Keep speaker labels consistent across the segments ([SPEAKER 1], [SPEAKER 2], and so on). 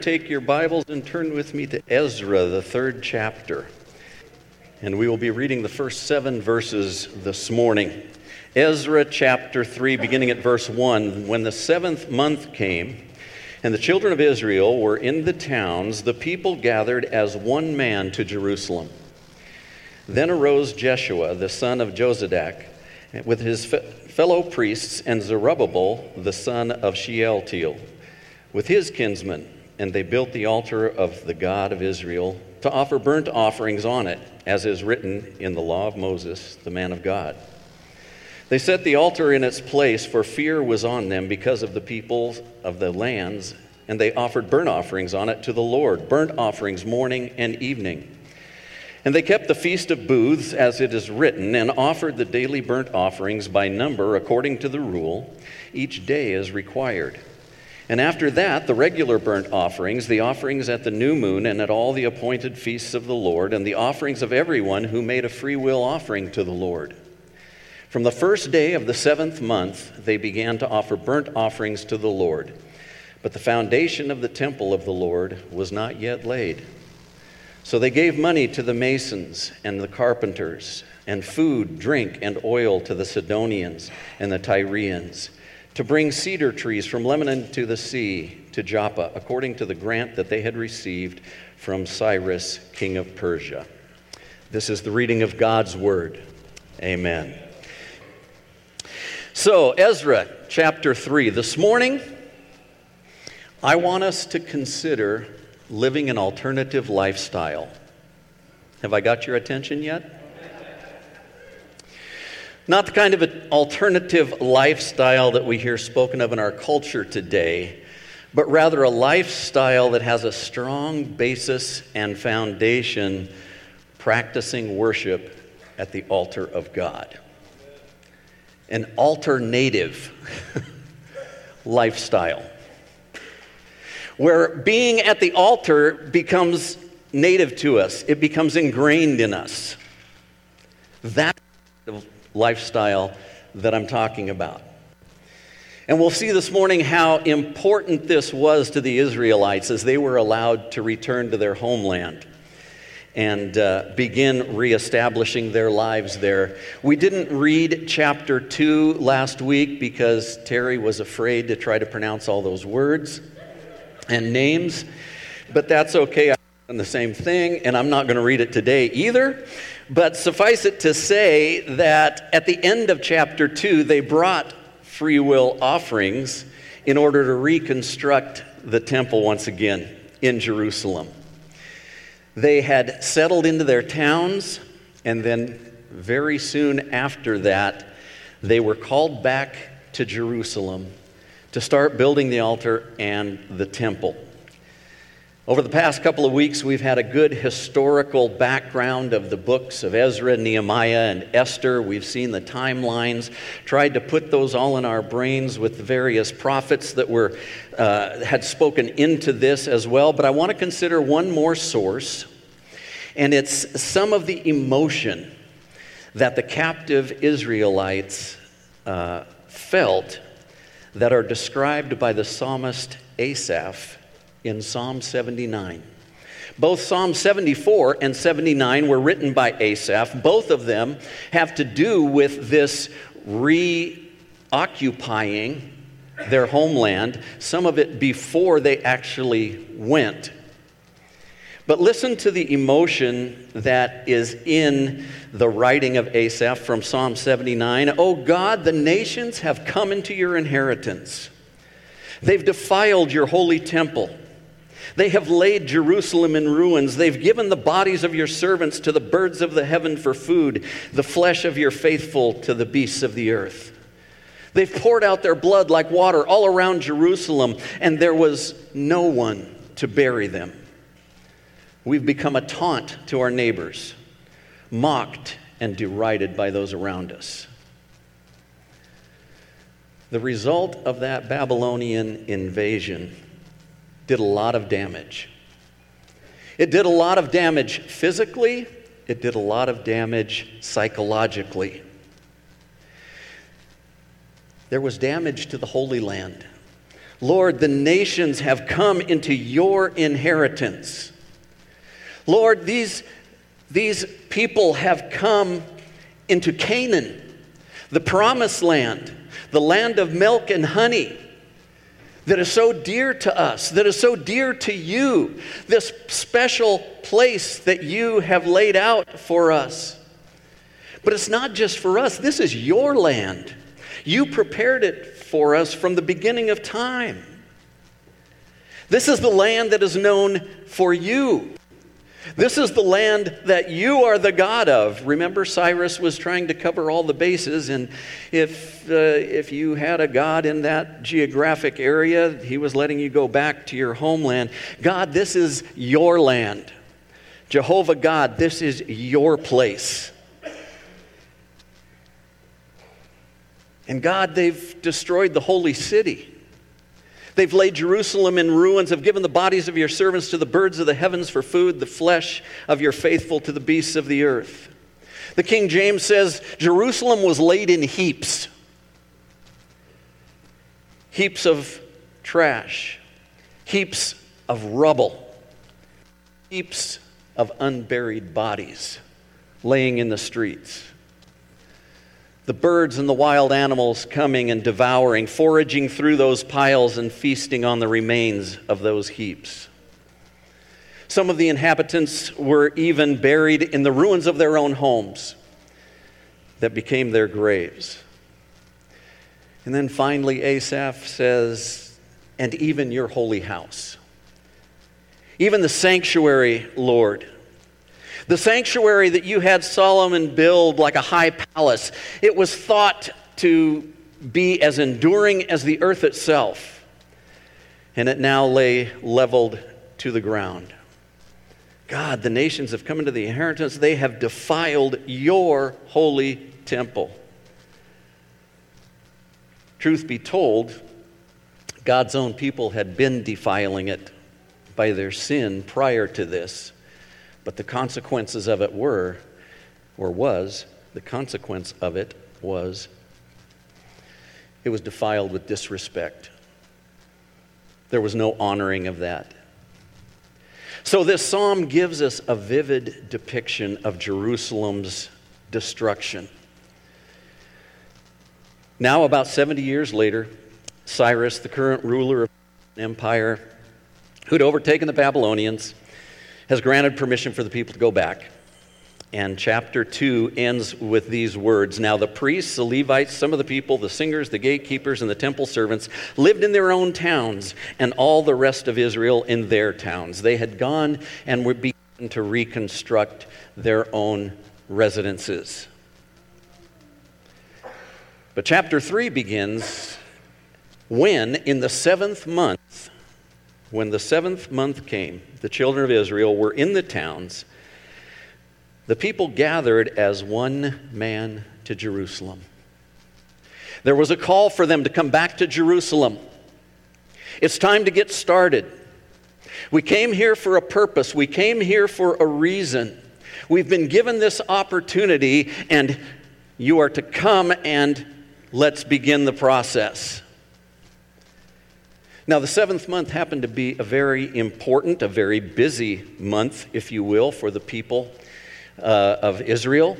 [SPEAKER 1] Take your Bibles and turn with me to Ezra, the 3rd chapter. And we will be reading the first 7 verses this morning. Ezra chapter 3, beginning at verse 1. When the 7th month came, and the children of Israel were in the towns, the people gathered as one man to Jerusalem. Then arose Jeshua, the son of Jozadak, with his fellow priests, and Zerubbabel, the son of Shealtiel, with his kinsmen, and they built the altar of the God of Israel to offer burnt offerings on it, as is written in the law of Moses, the man of God. They set the altar in its place, for fear was on them because of the people of the lands, and they offered burnt offerings on it to the Lord, burnt offerings morning and evening. And they kept the Feast of Booths, as it is written, and offered the daily burnt offerings by number according to the rule, each day as required. And after that, the regular burnt offerings, the offerings at the new moon and at all the appointed feasts of the Lord, and the offerings of everyone who made a free will offering to the Lord. From the first day of the 7th month, they began to offer burnt offerings to the Lord. But the foundation of the temple of the Lord was not yet laid. So they gave money to the masons and the carpenters, and food, drink, and oil to the Sidonians and the Tyrians, to bring cedar trees from Lebanon to the sea, to Joppa, according to the grant that they had received from Cyrus, king of Persia. This is the reading of God's word. Amen. So, Ezra chapter 3. This morning, I want us to consider living an alternative lifestyle. Have I got your attention yet? Not the kind of an alternative lifestyle that we hear spoken of in our culture today, but rather a lifestyle that has a strong basis and foundation practicing worship at the altar of God. An alternative lifestyle, where being at the altar becomes native to us. It becomes ingrained in us. That's the lifestyle that I'm talking about. And we'll see this morning how important this was to the Israelites as they were allowed to return to their homeland and begin reestablishing their lives there. We didn't read chapter 2 last week because Terry was afraid to try to pronounce all those words and names, but that's okay. I've done the same thing, and I'm not going to read it today either. But suffice it to say that at the end of chapter 2, they brought free will offerings in order to reconstruct the temple once again in Jerusalem. They had settled into their towns, and then very soon after that, they were called back to Jerusalem to start building the altar and the temple. Over the past couple of weeks, we've had a good historical background of the books of Ezra, Nehemiah, and Esther. We've seen the timelines, tried to put those all in our brains with the various prophets that had spoken into this as well. But I want to consider one more source, and it's some of the emotion that the captive Israelites felt that are described by the psalmist Asaph in Psalm 79. Both Psalm 74 and 79 were written by Asaph. Both of them have to do with this reoccupying their homeland, some of it before they actually went. But listen to the emotion that is in the writing of Asaph from Psalm 79. "O God, the nations have come into your inheritance. They've defiled your holy temple. They have laid Jerusalem in ruins. They've given the bodies of your servants to the birds of the heaven for food, the flesh of your faithful to the beasts of the earth. They've poured out their blood like water all around Jerusalem, and there was no one to bury them. We've become a taunt to our neighbors, mocked and derided by those around us." The result of that Babylonian invasion did a lot of damage. It did a lot of damage physically. It did a lot of damage Lord, the nations have come into your inheritance. Lord, these people have come into Canaan, the promised land, the land of milk and honey that is so dear to us, that is so dear to you, this special place that you have laid out for us. But it's not just for us. This is your land. You prepared it for us from the beginning of time. This is the land that is known for you. This is the land that you are the God of. Remember, Cyrus was trying to cover all the bases, and if you had a God in that geographic area, he was letting you go back to your homeland. God, this is your land. Jehovah God, this is your place. And God, they've destroyed the holy city. They've laid Jerusalem in ruins, have given the bodies of your servants to the birds of the heavens for food, the flesh of your faithful to the beasts of the earth. The King James says, Jerusalem was laid in heaps. Heaps of trash. Heaps of rubble. Heaps of unburied bodies laying in the streets. The birds and the wild animals coming and devouring, foraging through those piles and feasting on the remains of those heaps. Some of the inhabitants were even buried in the ruins of their own homes that became their graves. And then finally, Asaph says, and even your holy house. Even the sanctuary, Lord. The sanctuary that you had Solomon build like a high palace, it was thought to be as enduring as the earth itself. And it now lay leveled to the ground. God, the nations have come into the inheritance. They have defiled your holy temple. Truth be told, God's own people had been defiling it by their sin prior to this. But the consequences of it was it was defiled with disrespect. There was no honoring of that. So this psalm gives us a vivid depiction of Jerusalem's destruction. Now, about 70 years later, Cyrus, the current ruler of the empire, who'd overtaken the Babylonians, has granted permission for the people to go back. And chapter 2 ends with these words. Now the priests, the Levites, some of the people, the singers, the gatekeepers, and the temple servants lived in their own towns, and all the rest of Israel in their towns. They had gone and were beginning to reconstruct their own residences. But chapter 3 begins when, in the 7th month, when the 7th month came, the children of Israel were in the towns. The people gathered as one man to Jerusalem. There was a call for them to come back to Jerusalem. It's time to get started. We came here for a purpose. We came here for a reason. We've been given this opportunity, and you are to come and let's begin the process. Now, the 7th month happened to be a very important, a very busy month, if you will, for the people of Israel.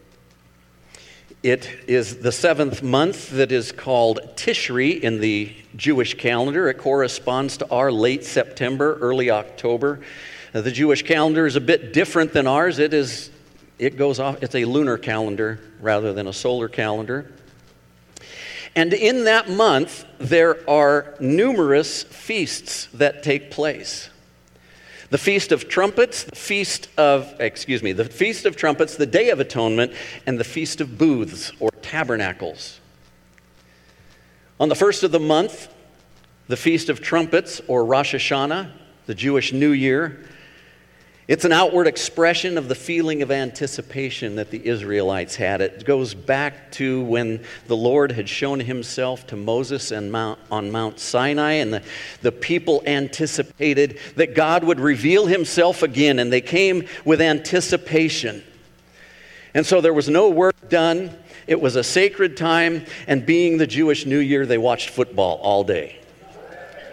[SPEAKER 1] It is the 7th month that is called Tishri in the Jewish calendar. It corresponds to our late September, early October. The Jewish calendar is a bit different than ours. It's a lunar calendar rather than a solar calendar. And in that month, there are numerous feasts that take place. The Feast of Trumpets, the Feast of Trumpets, the Day of Atonement, and the Feast of Booths, or Tabernacles. On the first of the month, the Feast of Trumpets, or Rosh Hashanah, the Jewish New Year, it's an outward expression of the feeling of anticipation that the Israelites had. It goes back to when the Lord had shown himself to Moses on Mount Sinai, and the people anticipated that God would reveal himself again, and they came with anticipation. And so there was no work done. It was a sacred time, and being the Jewish New Year, they watched football all day.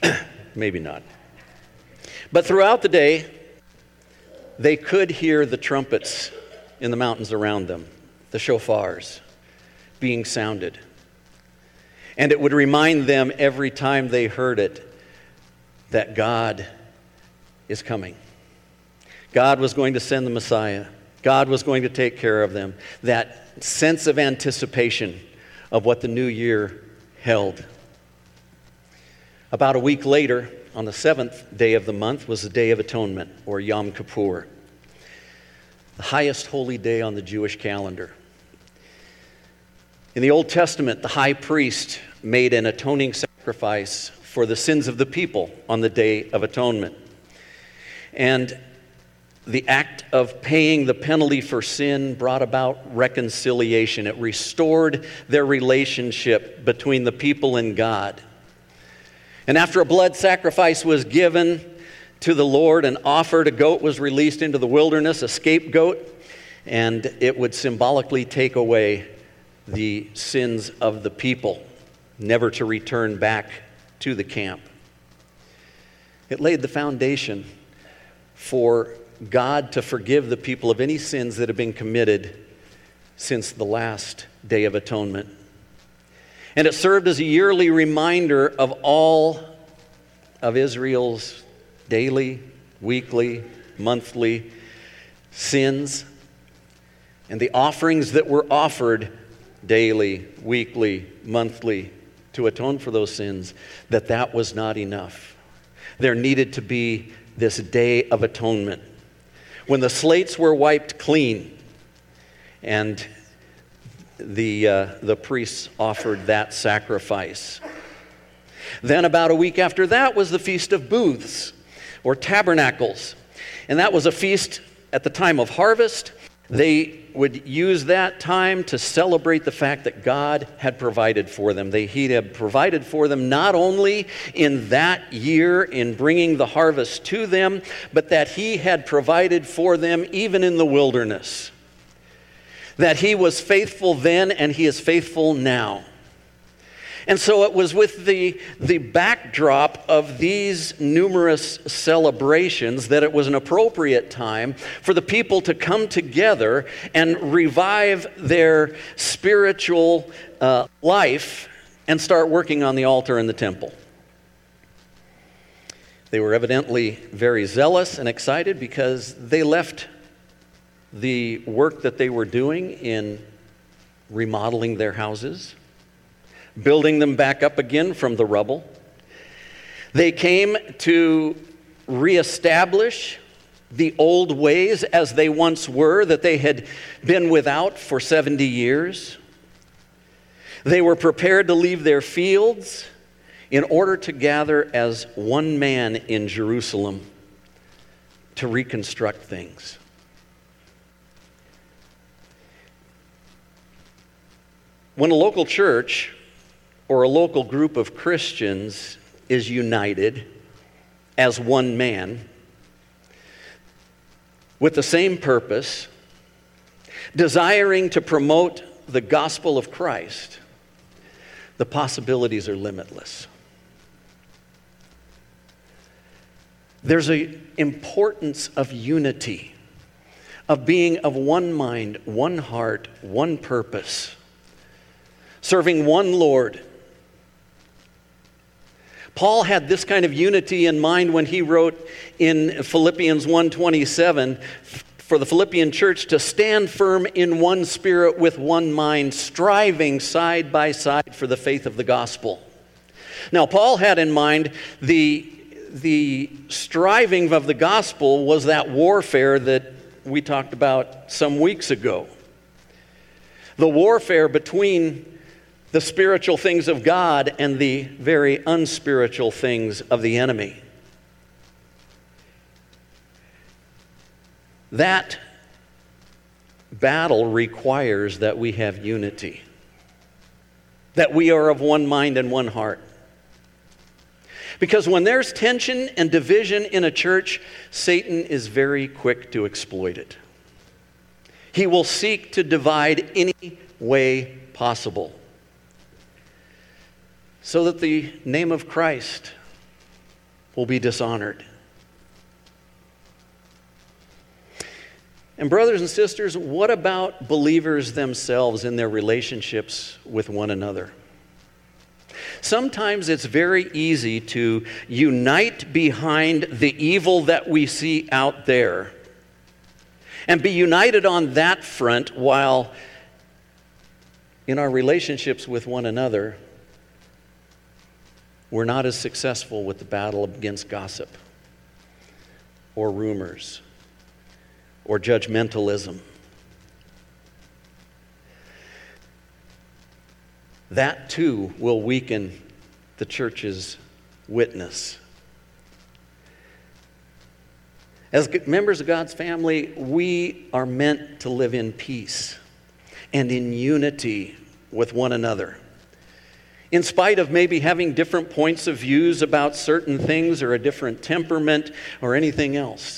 [SPEAKER 1] Maybe not. But throughout the day, they could hear the trumpets in the mountains around them, the shofars being sounded. And it would remind them every time they heard it that God is coming. God was going to send the Messiah. God was going to take care of them. That sense of anticipation of what the new year held. About a week later, on the 7th day of the month, was the Day of Atonement, or Yom Kippur, the highest holy day on the Jewish calendar. In the Old Testament, the high priest made an atoning sacrifice for the sins of the people on the Day of Atonement. And the act of paying the penalty for sin brought about reconciliation. It restored their relationship between the people and God. And after a blood sacrifice was given to the Lord and offered, a goat was released into the wilderness, a scapegoat, and it would symbolically take away the sins of the people, never to return back to the camp. It laid the foundation for God to forgive the people of any sins that have been committed since the last Day of Atonement. And it served as a yearly reminder of all of Israel's daily, weekly, monthly sins and the offerings that were offered daily, weekly, monthly to atone for those sins, that was not enough. There needed to be this Day of Atonement when the slates were wiped clean and the priests offered that sacrifice. Then about a week after that was the Feast of Booths, or Tabernacles. And that was a feast at the time of harvest. They would use that time to celebrate the fact that God had provided for them. He had provided for them not only in that year in bringing the harvest to them, but that He had provided for them even in the wilderness. That He was faithful then and He is faithful now. And so it was with the backdrop of these numerous celebrations that it was an appropriate time for the people to come together and revive their spiritual life and start working on the altar in the temple. They were evidently very zealous and excited because they left the work that they were doing in remodeling their houses, building them back up again from the rubble. They came to reestablish the old ways as they once were, that they had been without for 70 years. They were prepared to leave their fields in order to gather as one man in Jerusalem to reconstruct things. When a local church or a local group of Christians is united as one man with the same purpose, desiring to promote the gospel of Christ, the possibilities are limitless. There's an importance of unity, of being of one mind, one heart, one purpose, serving one Lord. Paul had this kind of unity in mind when he wrote in Philippians 1:27 for the Philippian church to stand firm in one spirit with one mind, striving side by side for the faith of the gospel. Now, Paul had in mind the striving of the gospel was that warfare that we talked about some weeks ago. The warfare between the spiritual things of God and the very unspiritual things of the enemy. That battle requires that we have unity, that we are of one mind and one heart. Because when there's tension and division in a church, Satan is very quick to exploit it. He will seek to divide any way possible, so that the name of Christ will be dishonored. And brothers and sisters, what about believers themselves in their relationships with one another? Sometimes it's very easy to unite behind the evil that we see out there and be united on that front, while in our relationships with one another, we're not as successful with the battle against gossip or rumors or judgmentalism. That too will weaken the church's witness. As members of God's family, we are meant to live in peace and in unity with one another. In spite of maybe having different points of views about certain things or a different temperament or anything else,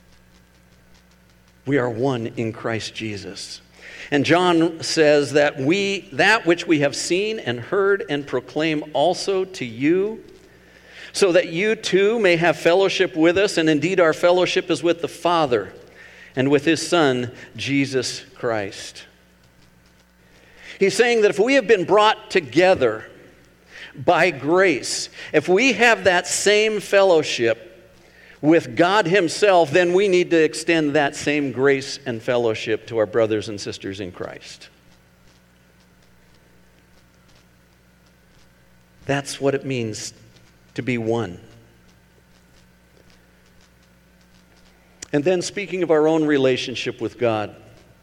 [SPEAKER 1] we are one in Christ Jesus. And John says that that which we have seen and heard and proclaim also to you, so that you too may have fellowship with us. And indeed our fellowship is with the Father and with His Son, Jesus Christ. He's saying that if we have been brought together by grace, if we have that same fellowship with God Himself, then we need to extend that same grace and fellowship to our brothers and sisters in Christ. That's what it means to be one. And then, speaking of our own relationship with God,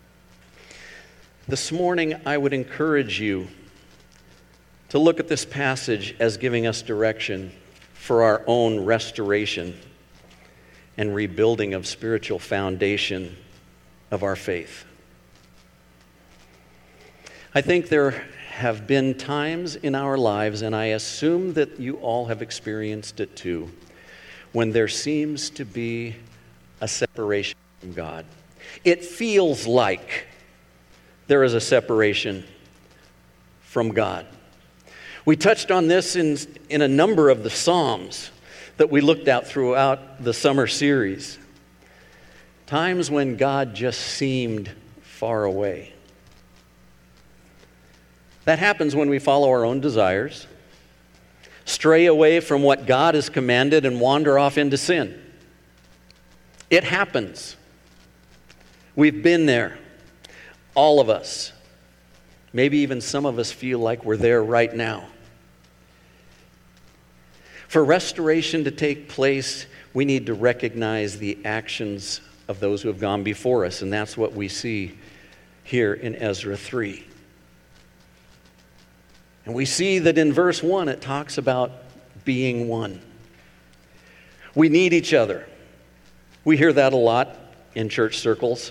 [SPEAKER 1] this morning I would encourage you to look at this passage as giving us direction for our own restoration and rebuilding of spiritual foundation of our faith. I think there have been times in our lives, and I assume that you all have experienced it too, when there seems to be a separation from God. It feels like there is a separation from God. We touched on this in a number of the Psalms that we looked at throughout the summer series. Times when God just seemed far away. That happens when we follow our own desires, stray away from what God has commanded, and wander off into sin. It happens. We've been there, all of us. Maybe even some of us feel like we're there right now. For restoration to take place, we need to recognize the actions of those who have gone before us, and that's what we see here in Ezra 3. And we see that in verse 1 it talks about being one. We need each other. We hear that a lot in church circles.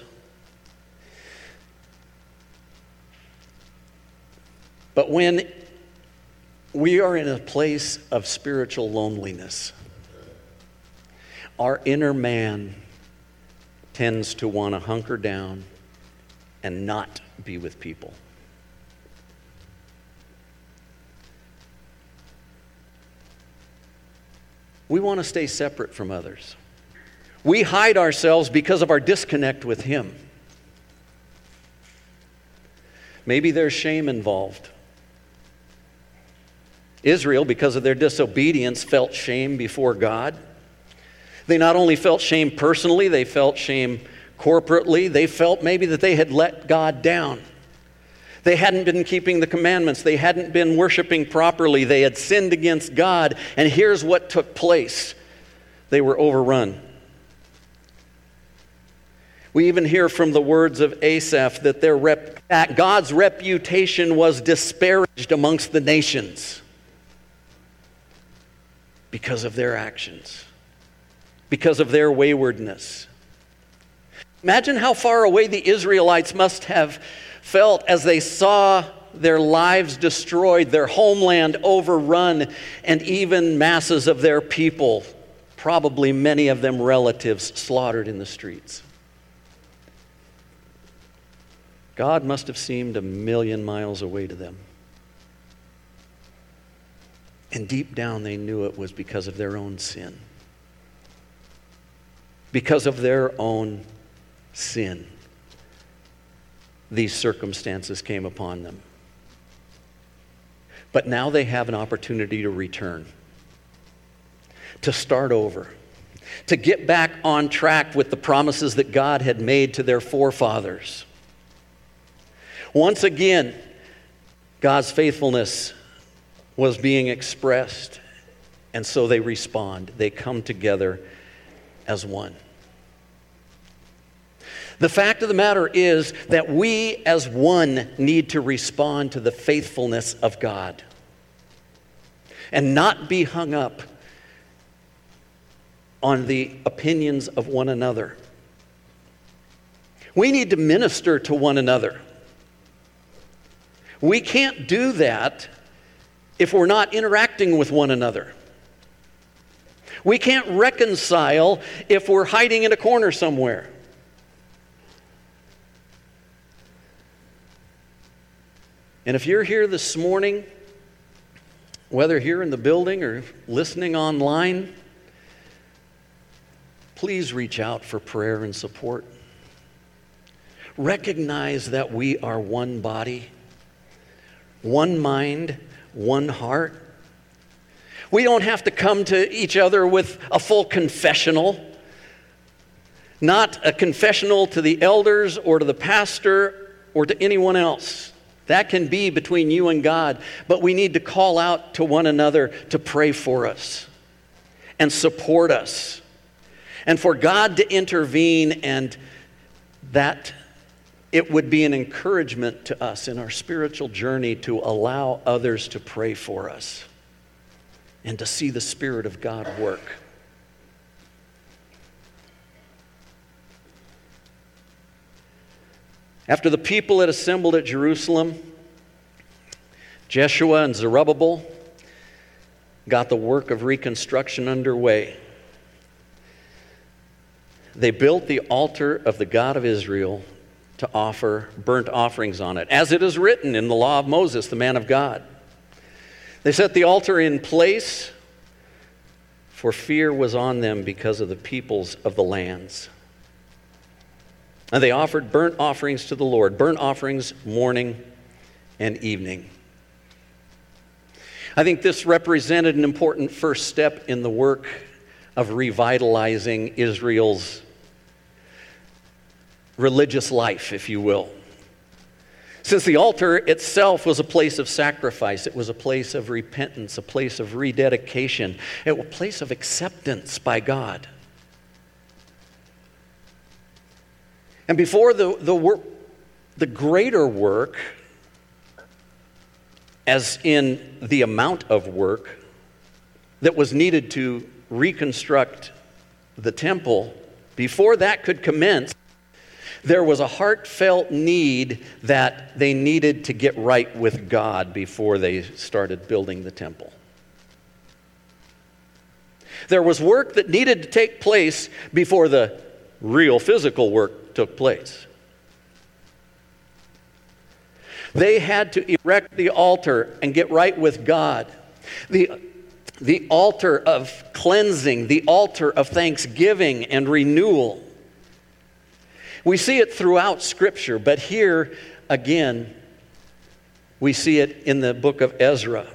[SPEAKER 1] But when we are in a place of spiritual loneliness, our inner man tends to want to hunker down and not be with people. We want to stay separate from others. We hide ourselves because of our disconnect with Him. Maybe there's shame involved. Israel, because of their disobedience, felt shame before God. They not only felt shame personally, they felt shame corporately. They felt maybe that they had let God down. They hadn't been keeping the commandments. They hadn't been worshiping properly. They had sinned against God. And here's what took place. They were overrun. We even hear from the words of Asaph that God's reputation was disparaged amongst the nations because of their actions, because of their waywardness. Imagine how far away the Israelites must have felt as they saw their lives destroyed, their homeland overrun, and even masses of their people, probably many of them relatives, slaughtered in the streets. God must have seemed 1,000,000 miles away to them. And deep down they knew it was because of their own sin. because of their own sin, these circumstances came upon them. But now they have an opportunity to return, to start over, to get back on track with the promises that God had made to their forefathers. Once again, God's faithfulness was being expressed, and so they respond. They come together as one. The fact of the matter is that we as one need to respond to the faithfulness of God and not be hung up on the opinions of one another. We need to minister to one another. We can't do that if we're not interacting with one another. We can't reconcile if we're hiding in a corner somewhere. And if you're here this morning, whether here in the building or listening online, please reach out for prayer and support. Recognize that we are one body, one mind, one heart. We don't have to come to each other with a full confessional, not a confessional to the elders or to the pastor or to anyone else. That can be between you and God, but we need to call out to one another to pray for us and support us, and for God to intervene, and that it would be an encouragement to us in our spiritual journey to allow others to pray for us and to see the Spirit of God work. After the people had assembled at Jerusalem, Jeshua and Zerubbabel got the work of reconstruction underway. They built the altar of the God of Israel to offer burnt offerings on it, as it is written in the law of Moses, the man of God. They set the altar in place, for fear was on them because of the peoples of the lands. And they offered burnt offerings to the Lord, burnt offerings morning and evening. I think this represented an important first step in the work of revitalizing Israel's religious life, if you will. Since the altar itself was a place of sacrifice, it was a place of repentance, a place of rededication, a place of acceptance by God. And before the greater work, as in the amount of work that was needed to reconstruct the temple, before that could commence, there was a heartfelt need that they needed to get right with God before they started building the temple. There was work that needed to take place before the real physical work took place. They had to erect the altar and get right with God. The altar of cleansing, the altar of thanksgiving and renewal. We see it throughout Scripture, but here again, we see it in the book of Ezra.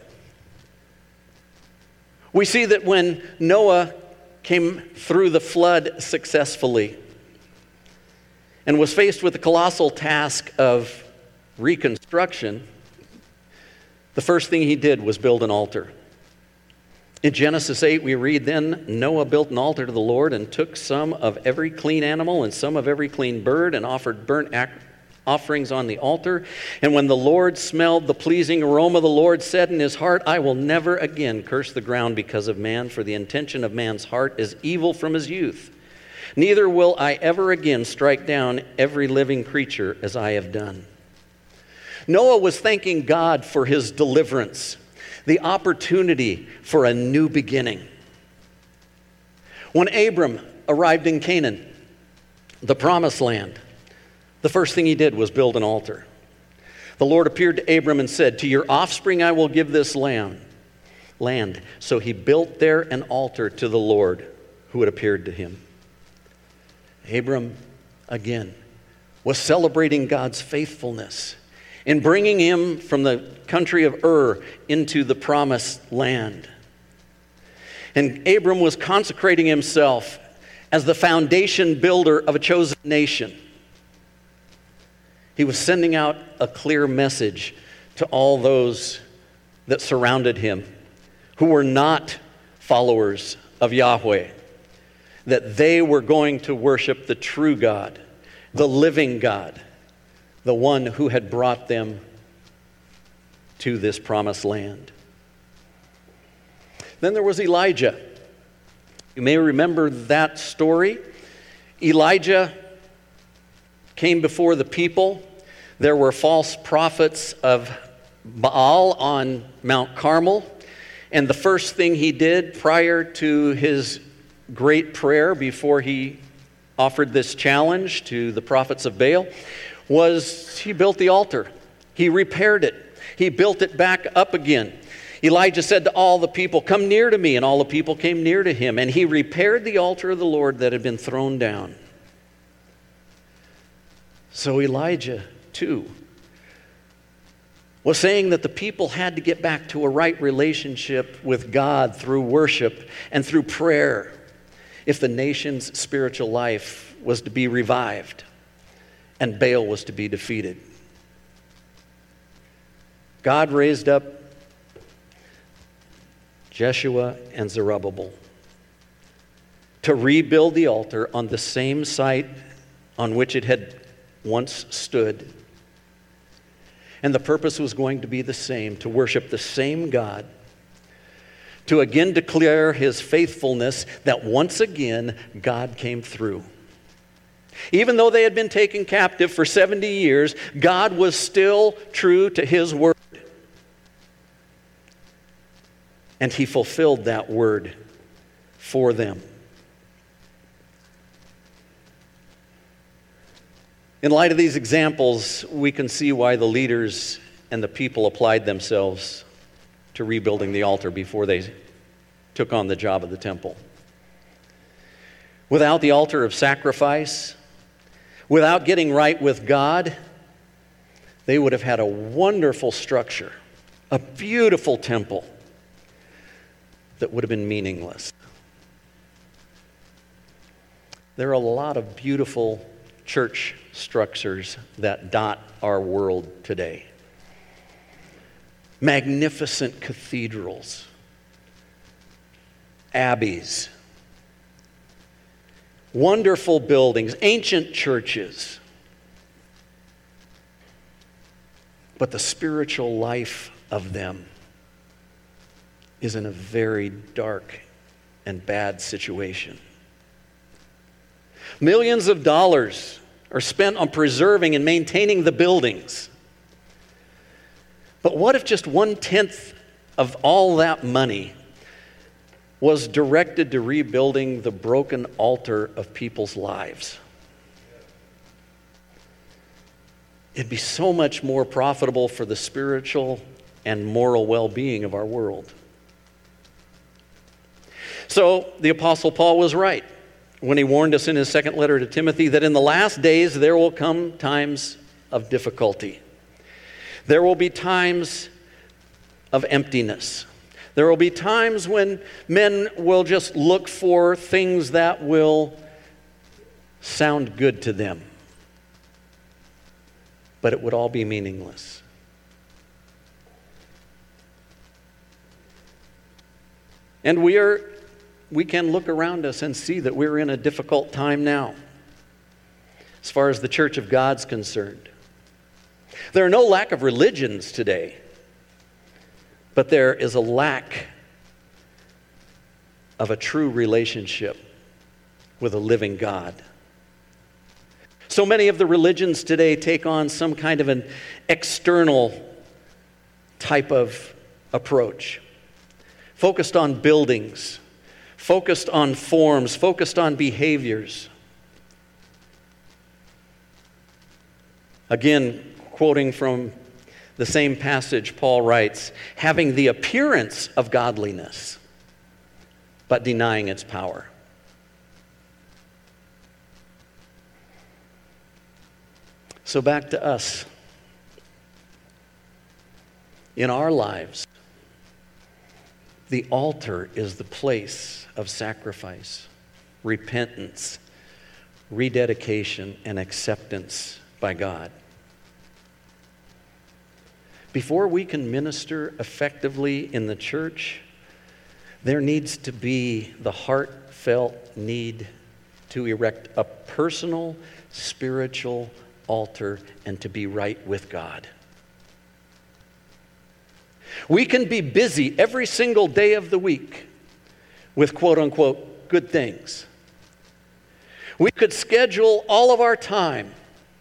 [SPEAKER 1] We see that when Noah came through the flood successfully and was faced with the colossal task of reconstruction, the first thing he did was build an altar. In Genesis 8, we read, "Then Noah built an altar to the Lord and took some of every clean animal and some of every clean bird and offered burnt offerings on the altar. And when the Lord smelled the pleasing aroma, the Lord said in his heart, I will never again curse the ground because of man, for the intention of man's heart is evil from his youth. Neither will I ever again strike down every living creature as I have done." Noah was thanking God for his deliverance, the opportunity for a new beginning. When Abram arrived in Canaan, the promised land, the first thing he did was build an altar. The Lord appeared to Abram and said, "To your offspring I will give this land." So he built there an altar to the Lord who had appeared to him. Abram, again, was celebrating God's faithfulness in bringing him from the country of Ur into the promised land. And Abram was consecrating himself as the foundation builder of a chosen nation. He was sending out a clear message to all those that surrounded him who were not followers of Yahweh, that they were going to worship the true God, the living God, the one who had brought them to this promised land. Then there was Elijah. You may remember that story. Elijah came before the people. There were false prophets of Baal on Mount Carmel. And the first thing he did prior to his great prayer, before he offered this challenge to the prophets of Baal, was he built the altar. He repaired it. He built it back up again. Elijah said to all the people, "Come near to me." And all the people came near to him. And he repaired the altar of the Lord that had been thrown down. So Elijah, too, was saying that the people had to get back to a right relationship with God through worship and through prayer if the nation's spiritual life was to be revived and Baal was to be defeated. God raised up Jeshua and Zerubbabel to rebuild the altar on the same site on which it had once stood. And the purpose was going to be the same, to worship the same God, to again declare his faithfulness, that once again God came through. Even though they had been taken captive for 70 years, God was still true to his word. And he fulfilled that word for them. In light of these examples, we can see why the leaders and the people applied themselves to rebuilding the altar before they took on the job of the temple. Without the altar of sacrifice, without getting right with God, they would have had a wonderful structure, a beautiful temple that would have been meaningless. There are a lot of beautiful church structures that dot our world today. Magnificent cathedrals, abbeys, wonderful buildings, ancient churches. But the spiritual life of them is in a very dark and bad situation. Millions of dollars are spent on preserving and maintaining the buildings. But what if just 1/10 of all that money was directed to rebuilding the broken altar of people's lives? It'd be so much more profitable for the spiritual and moral well-being of our world. So the Apostle Paul was right when he warned us in his second letter to Timothy that in the last days there will come times of difficulty. There will be times of emptiness. There will be times when men will just look for things that will sound good to them. But it would all be meaningless. And we can look around us and see that we're in a difficult time now, as far as the Church of God's concerned. There are no lack of religions today, but there is a lack of a true relationship with a living God. So many of the religions today take on some kind of an external type of approach, focused on buildings, focused on forms, focused on behaviors. Again, quoting from the same passage, Paul writes, having the appearance of godliness, but denying its power. So back to us. In our lives, the altar is the place of sacrifice, repentance, rededication, and acceptance by God. Before we can minister effectively in the church, there needs to be the heartfelt need to erect a personal, spiritual altar and to be right with God. We can be busy every single day of the week with quote-unquote good things. We could schedule all of our time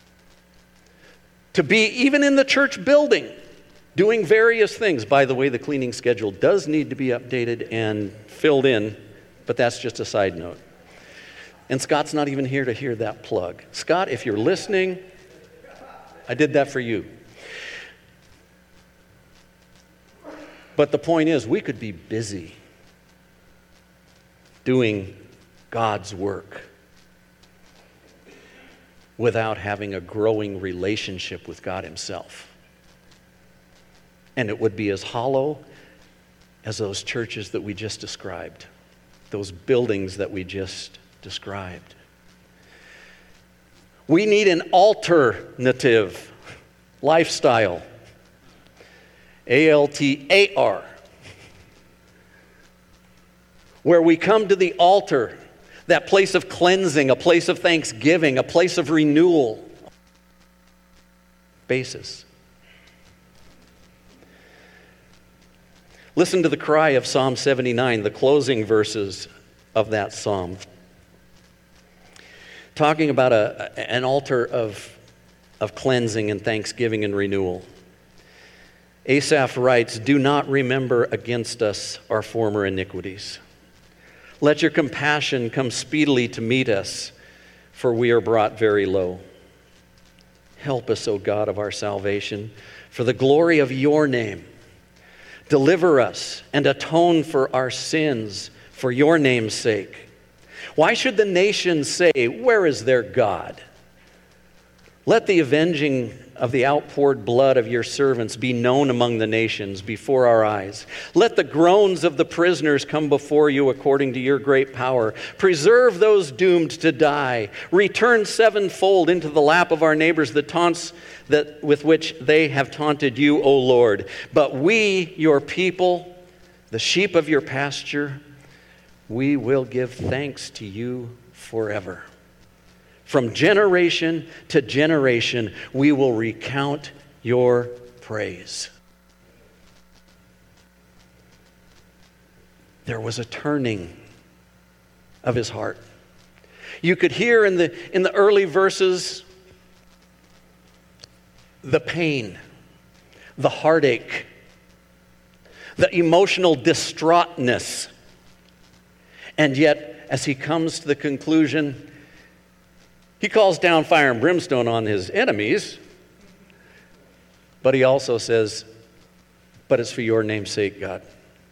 [SPEAKER 1] to be even in the church building doing various things. By the way, the cleaning schedule does need to be updated and filled in, but that's just a side note. And Scott's not even here to hear that plug. Scott, if you're listening, I did that for you. But the point is, we could be busy doing God's work without having a growing relationship with God Himself. And it would be as hollow as those churches that we just described, those buildings that we just described. We need an alternative lifestyle. ALTAR. Where we come to the altar, that place of cleansing, a place of thanksgiving, a place of renewal. Basis. Listen to the cry of Psalm 79, the closing verses of that psalm. Talking about an altar of cleansing and thanksgiving and renewal. Asaph writes, "Do not remember against us our former iniquities. Let your compassion come speedily to meet us, for we are brought very low. Help us, O God of our salvation, for the glory of your name. Deliver us and atone for our sins for your name's sake. Why should the nations say, 'Where is their God?' Let the avenging of the outpoured blood of your servants be known among the nations before our eyes. Let the groans of the prisoners come before you according to your great power. Preserve those doomed to die. Return sevenfold into the lap of our neighbors the taunts with which they have taunted you, O Lord. But we, your people, the sheep of your pasture, we will give thanks to you forever. From generation to generation, we will recount your praise." There was a turning of his heart. You could hear in the early verses the pain, the heartache, the emotional distraughtness. And yet, as he comes to the conclusion, he calls down fire and brimstone on his enemies, but he also says, "But it's for your name's sake, God.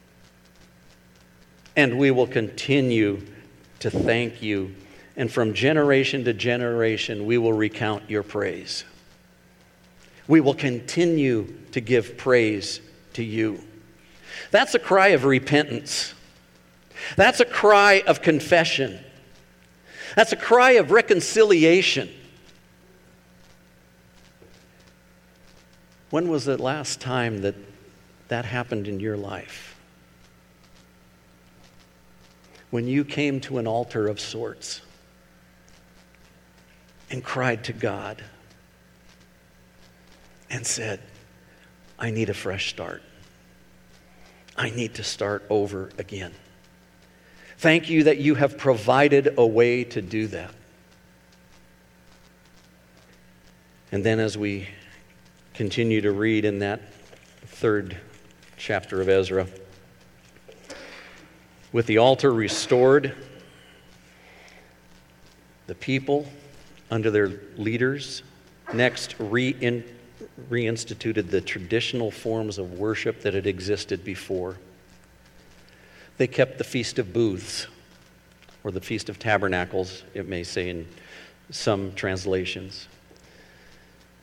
[SPEAKER 1] And we will continue to thank you. And from generation to generation, we will recount your praise. We will continue to give praise to you." That's a cry of repentance. That's a cry of confession. That's a cry of reconciliation. When was the last time that happened in your life? When you came to an altar of sorts and cried to God and said, "I need a fresh start. I need to start over again." Thank you that you have provided a way to do that. And then as we continue to read in that third chapter of Ezra, with the altar restored, the people under their leaders next reinstituted the traditional forms of worship that had existed before. They kept the Feast of Booths, or the Feast of Tabernacles, it may say in some translations.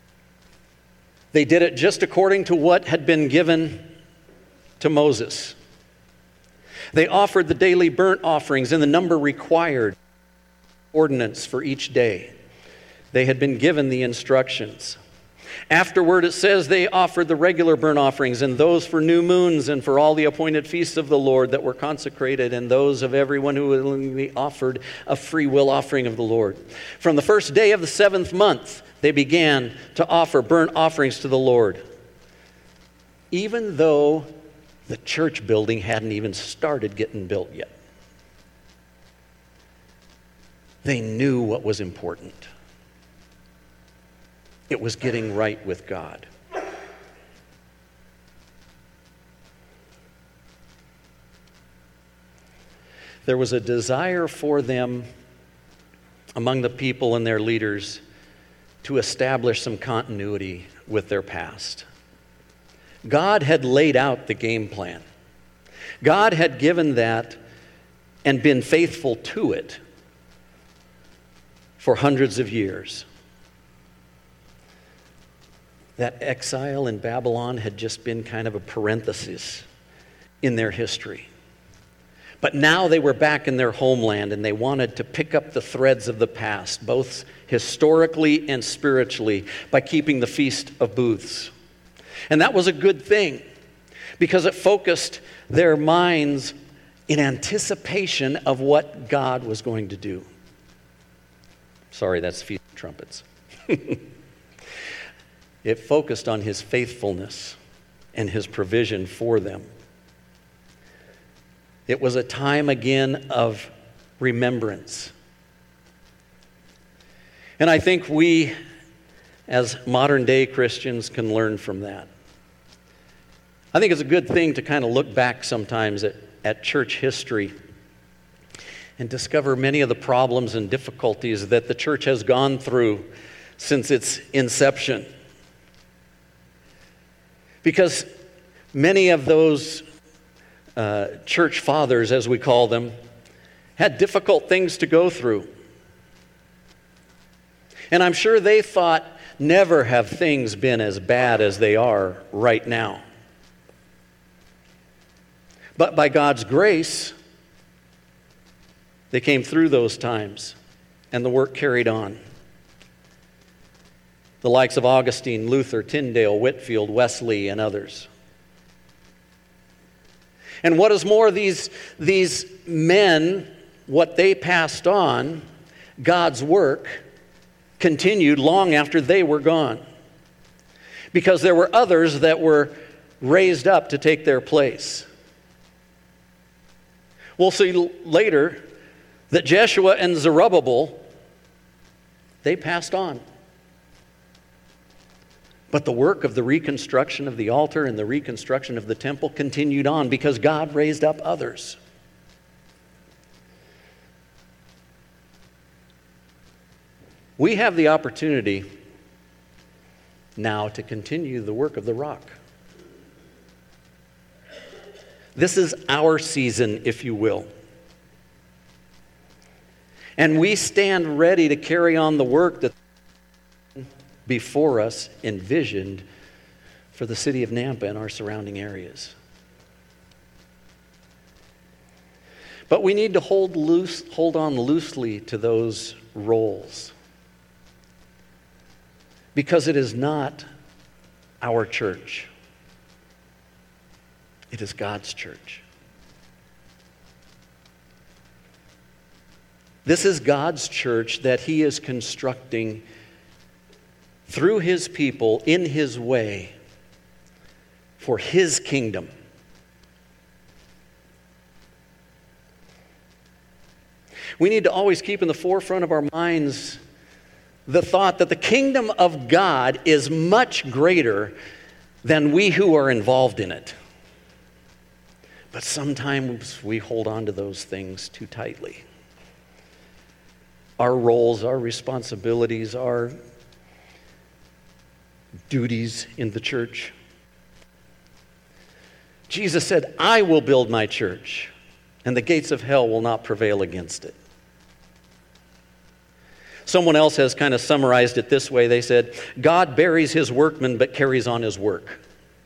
[SPEAKER 1] They did it just according to what had been given to Moses. They offered the daily burnt offerings in the number required, ordinance for each day. They had been given the instructions. Afterward, it says they offered the regular burnt offerings and those for new moons and for all the appointed feasts of the Lord that were consecrated and those of everyone who willingly offered a free will offering of the Lord. From the first day of the 7th month, they began to offer burnt offerings to the Lord, even though the church building hadn't even started getting built yet. They knew what was important. It was getting right with God. There was a desire for them among the people and their leaders to establish some continuity with their past. God had laid out the game plan. God had given that and been faithful to it for hundreds of years. That exile in Babylon had just been kind of a parenthesis in their history. But now they were back in their homeland and they wanted to pick up the threads of the past, both historically and spiritually, by keeping the Feast of Booths. And that was a good thing because it focused their minds in anticipation of what God was going to do. Sorry, that's Feast of Trumpets. It focused on His faithfulness and His provision for them. It was a time again of remembrance. And I think we, as modern day Christians, can learn from that. I think it's a good thing to kind of look back sometimes at church history and discover many of the problems and difficulties that the church has gone through since its inception. Because many of those church fathers, as we call them, had difficult things to go through. And I'm sure they thought, never have things been as bad as they are right now. But by God's grace, they came through those times, and the work carried on. The likes of Augustine, Luther, Tyndale, Whitefield, Wesley, and others. And what is more, these men, what they passed on, God's work, continued long after they were gone. Because there were others that were raised up to take their place. We'll see later that Jeshua and Zerubbabel, they passed on. But the work of the reconstruction of the altar and the reconstruction of the temple continued on because God raised up others. We have the opportunity now to continue the work of the rock. This is our season, if you will. And we stand ready to carry on the work that before us envisioned for the city of Nampa and our surrounding areas. But we need to hold on loosely to those roles, because it is not our church. It is God's church. This is God's church that He is constructing through His people in His way for His kingdom. We need to always keep in the forefront of our minds the thought that the kingdom of God is much greater than we who are involved in it. But sometimes we hold on to those things too tightly. Our roles, our responsibilities, our duties in the church. Jesus said, "I will build my church, and the gates of hell will not prevail against it." Someone else has kind of summarized it this way. They said, God buries his workmen but carries on his work.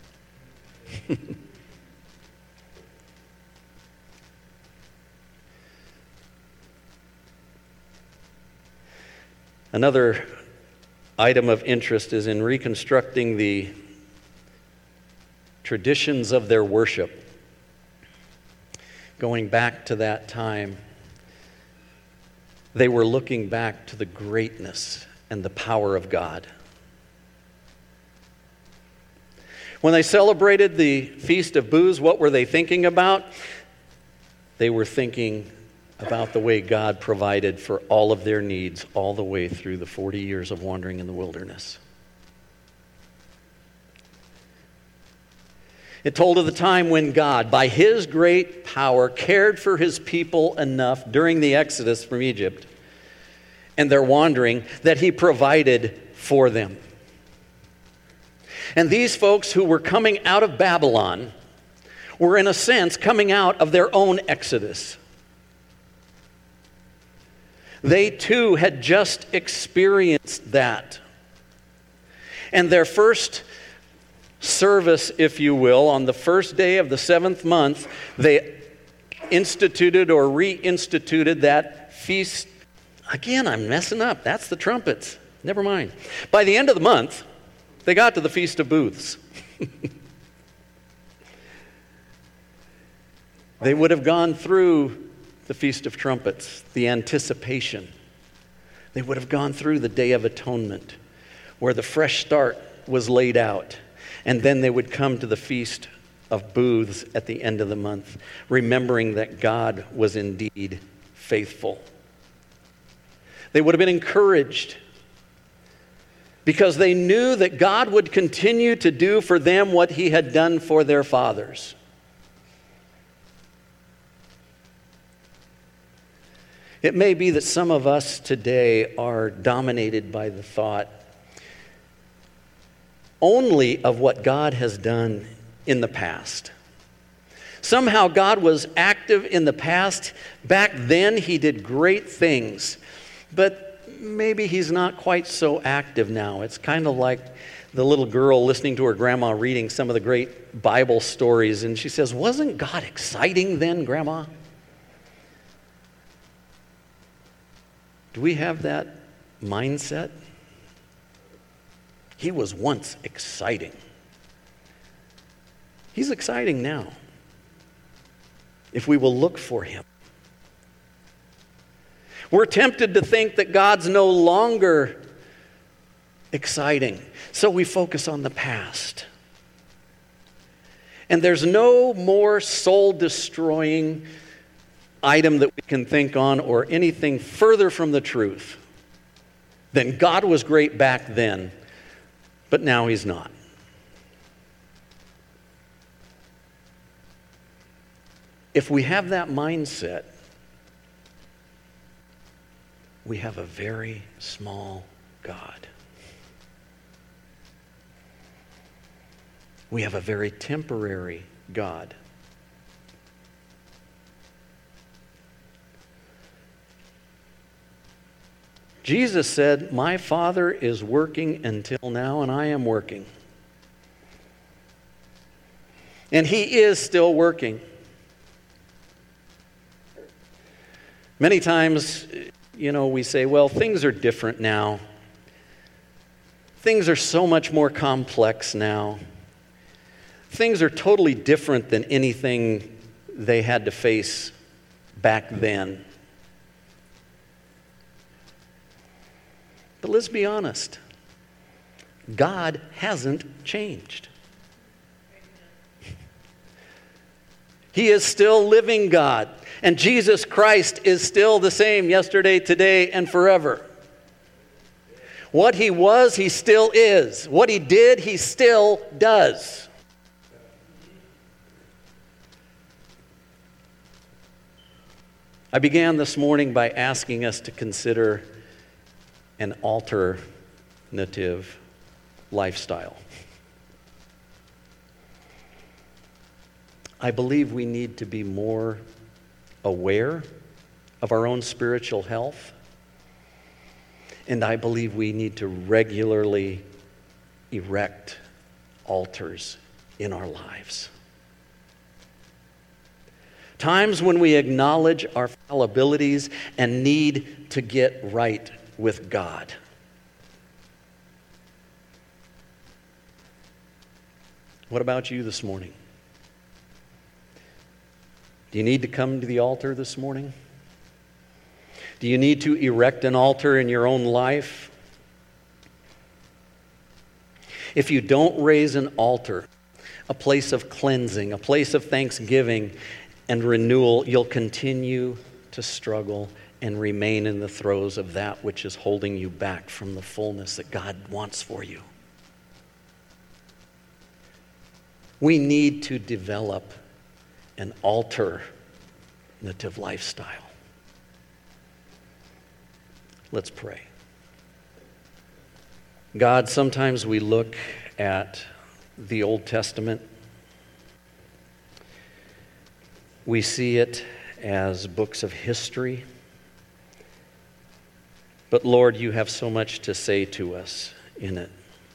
[SPEAKER 1] Another item of interest is in reconstructing the traditions of their worship. Going back to that time, they were looking back to the greatness and the power of God. When they celebrated the Feast of Booths, what were they thinking about? They were thinking about the way God provided for all of their needs all the way through the 40 years of wandering in the wilderness. It told of the time when God, by his great power, cared for his people enough during the Exodus from Egypt and their wandering that he provided for them. And these folks who were coming out of Babylon were, in a sense, coming out of their own Exodus. They too had just experienced that. And their first service, if you will, on the first day of the 7th month, they instituted or reinstituted that feast. Again, I'm messing up. That's the trumpets. Never mind. By the end of the month, they got to the Feast of Booths. They would have gone through the Feast of Trumpets, the anticipation. They would have gone through the Day of Atonement, where the fresh start was laid out. And then they would come to the Feast of Booths at the end of the month, remembering that God was indeed faithful. They would have been encouraged because they knew that God would continue to do for them what he had done for their fathers. It may be that some of us today are dominated by the thought only of what God has done in the past. Somehow God was active in the past. Back then he did great things, but maybe he's not quite so active now. It's kind of like the little girl listening to her grandma reading some of the great Bible stories, and she says, "Wasn't God exciting then, Grandma?" Do we have that mindset? He was once exciting. He's exciting now, if we will look for him. We're tempted to think that God's no longer exciting, so we focus on the past. And there's no more soul-destroying item that we can think on or anything further from the truth than God was great back then, but now he's not. If we have that mindset, we have a very small God. We have a very temporary God. Jesus said, "My Father is working until now, and I am working." And he is still working. Many times, we say, well, things are different now. Things are so much more complex now. Things are totally different than anything they had to face back then. But let's be honest. God hasn't changed. He is still living God. And Jesus Christ is still the same yesterday, today, and forever. What he was, he still is. What he did, he still does. I began this morning by asking us to consider an alternative lifestyle. I believe we need to be more aware of our own spiritual health. And I believe we need to regularly erect altars in our lives. Times when we acknowledge our fallibilities and need to get right with God. What about you this morning? Do you need to come to the altar this morning? Do you need to erect an altar in your own life? If you don't raise an altar, a place of cleansing, a place of thanksgiving and renewal, you'll continue to struggle and remain in the throes of that which is holding you back from the fullness that God wants for you. We need to develop an alternative lifestyle. Let's pray. God, sometimes we look at the Old Testament. We see it as books of history. But Lord, you have so much to say to us in it.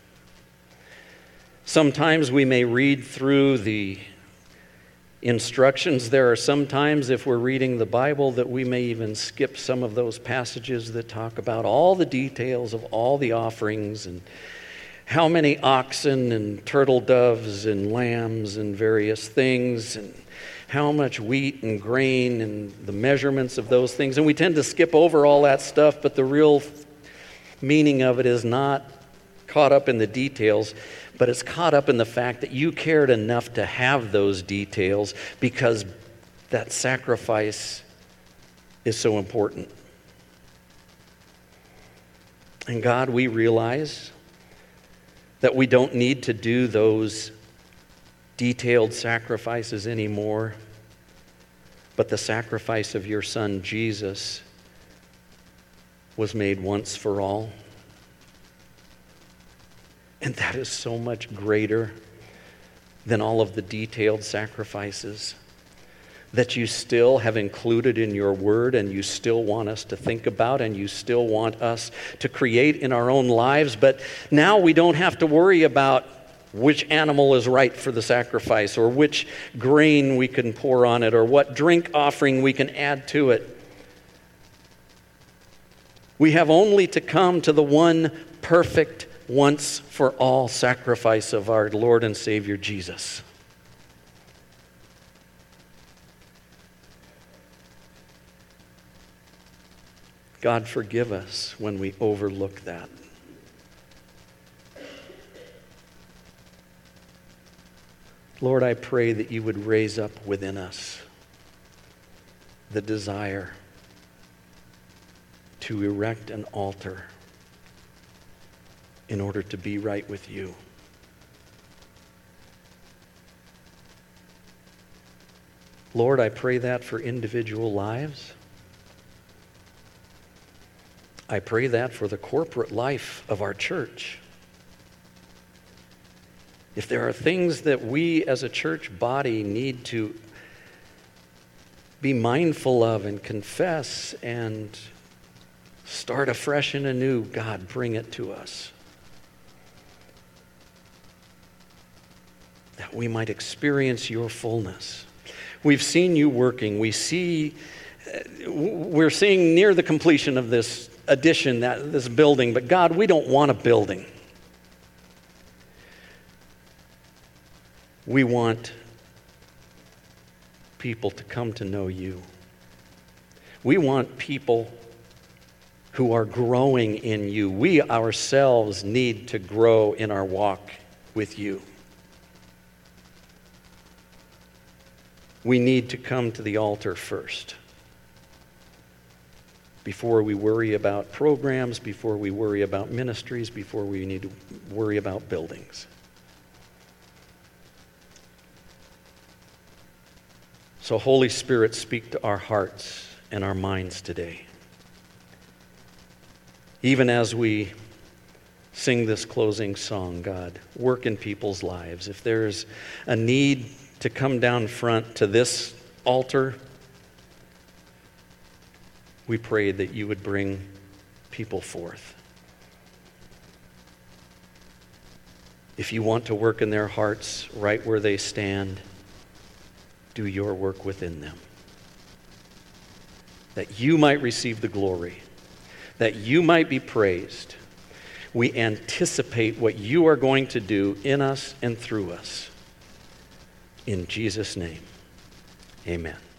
[SPEAKER 1] Sometimes we may read through the instructions. There are sometimes, if we're reading the Bible, that we may even skip some of those passages that talk about all the details of all the offerings and how many oxen and turtle doves and lambs and various things and how much wheat and grain and the measurements of those things. And we tend to skip over all that stuff, but the real meaning of it is not caught up in the details, but it's caught up in the fact that you cared enough to have those details because that sacrifice is so important. And God, we realize that we don't need to do those detailed sacrifices anymore, but the sacrifice of your Son, Jesus, was made once for all. And that is so much greater than all of the detailed sacrifices that you still have included in your word and you still want us to think about and you still want us to create in our own lives. But now we don't have to worry about which animal is right for the sacrifice or which grain we can pour on it or what drink offering we can add to it. We have only to come to the one perfect once for all sacrifice of our Lord and Savior Jesus. God, forgive us when we overlook that. Lord, I pray that you would raise up within us the desire to erect an altar in order to be right with you. Lord, I pray that for individual lives. I pray that for the corporate life of our church. If there are things that we as a church body need to be mindful of and confess and start afresh and anew, God, bring it to us. That we might experience your fullness. We've seen you working. We're seeing near the completion of this addition, this building. But God, we don't want a building. We want people to come to know you. We want people who are growing in you. We ourselves need to grow in our walk with you. We need to come to the altar first. Before we worry about programs, before we worry about ministries, before we need to worry about buildings. So, Holy Spirit, speak to our hearts and our minds today. Even as we sing this closing song, God, work in people's lives. If there's a need to come down front to this altar, we pray that you would bring people forth. If you want to work in their hearts right where they stand, do your work within them. That you might receive the glory, that you might be praised. We anticipate what you are going to do in us and through us. In Jesus' name, amen.